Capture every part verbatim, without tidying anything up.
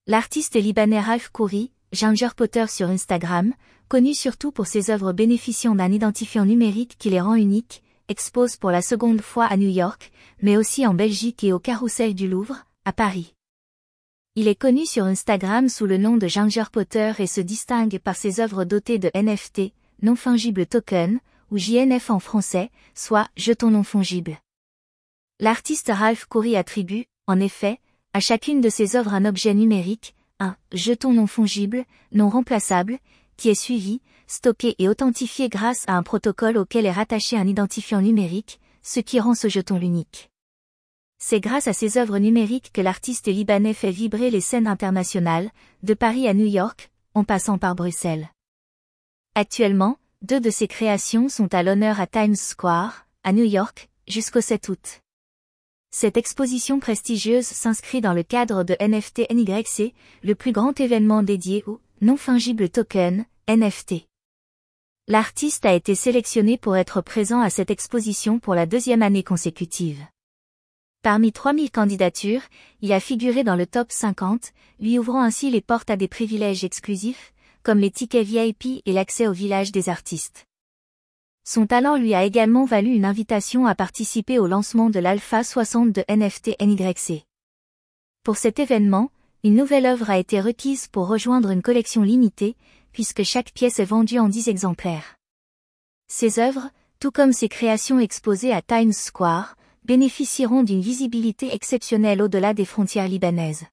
L'artiste libanais Ralph Khoury, Ginger Potter sur Instagram, connu surtout pour ses œuvres bénéficiant d'un identifiant numérique qui les rend uniques, expose pour la seconde fois à New York, mais aussi en Belgique et au Carrousel du Louvre, à Paris. Il est connu sur Instagram sous le nom de Ginger Potter et se distingue par ses œuvres dotées de N F T, non-fungible token, ou J N F en français, soit jetons non fongibles. L'artiste Ralph Khoury attribue, en effet, à chacune de ses œuvres un objet numérique, un jeton non fongible, non remplaçable, qui est suivi, stocké et authentifié grâce à un protocole auquel est rattaché un identifiant numérique, ce qui rend ce jeton l'unique. C'est grâce à ces œuvres numériques que l'artiste libanais fait vibrer les scènes internationales, de Paris à New York, en passant par Bruxelles. Actuellement, deux de ses créations sont à l'honneur à Times Square, à New York, jusqu'au sept août. Cette exposition prestigieuse s'inscrit dans le cadre de N F T N Y C, le plus grand événement dédié au non-fungible token, N F T. L'artiste a été sélectionné pour être présent à cette exposition pour la deuxième année consécutive. Parmi trois mille candidatures, il a figuré dans le top cinquante, lui ouvrant ainsi les portes à des privilèges exclusifs, comme les tickets V I P et l'accès au village des artistes. Son talent lui a également valu une invitation à participer au lancement de l'Alpha soixante de N F T N Y C. Pour cet événement, une nouvelle œuvre a été requise pour rejoindre une collection limitée, puisque chaque pièce est vendue en dix exemplaires. Ces œuvres, tout comme ses créations exposées à Times Square, bénéficieront d'une visibilité exceptionnelle au-delà des frontières libanaises.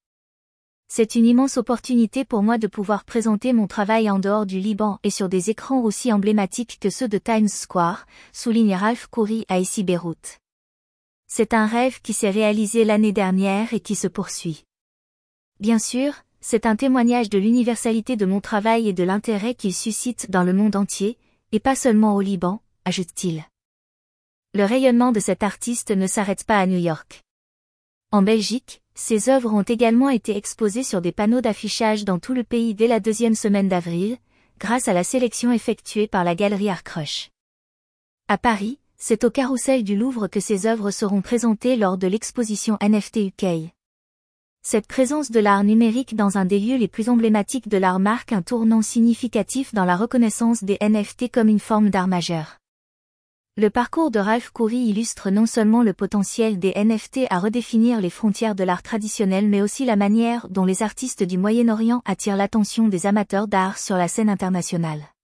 C'est une immense opportunité pour moi de pouvoir présenter mon travail en dehors du Liban et sur des écrans aussi emblématiques que ceux de Times Square, souligne Ralph Khoury à ici Beyrouth. C'est un rêve qui s'est réalisé l'année dernière et qui se poursuit. Bien sûr, c'est un témoignage de l'universalité de mon travail et de l'intérêt qu'il suscite dans le monde entier, et pas seulement au Liban, ajoute-t-il. Le rayonnement de cet artiste ne s'arrête pas à New York. En Belgique, ses œuvres ont également été exposées sur des panneaux d'affichage dans tout le pays dès la deuxième semaine d'avril, grâce à la sélection effectuée par la galerie Artcrush. À Paris, c'est au Carrousel du Louvre que ses œuvres seront présentées lors de l'exposition N F T U K. Cette présence de l'art numérique dans un des lieux les plus emblématiques de l'art marque un tournant significatif dans la reconnaissance des N F T comme une forme d'art majeur. Le parcours de Ralph Khoury illustre non seulement le potentiel des N F T à redéfinir les frontières de l'art traditionnel mais aussi la manière dont les artistes du Moyen-Orient attirent l'attention des amateurs d'art sur la scène internationale.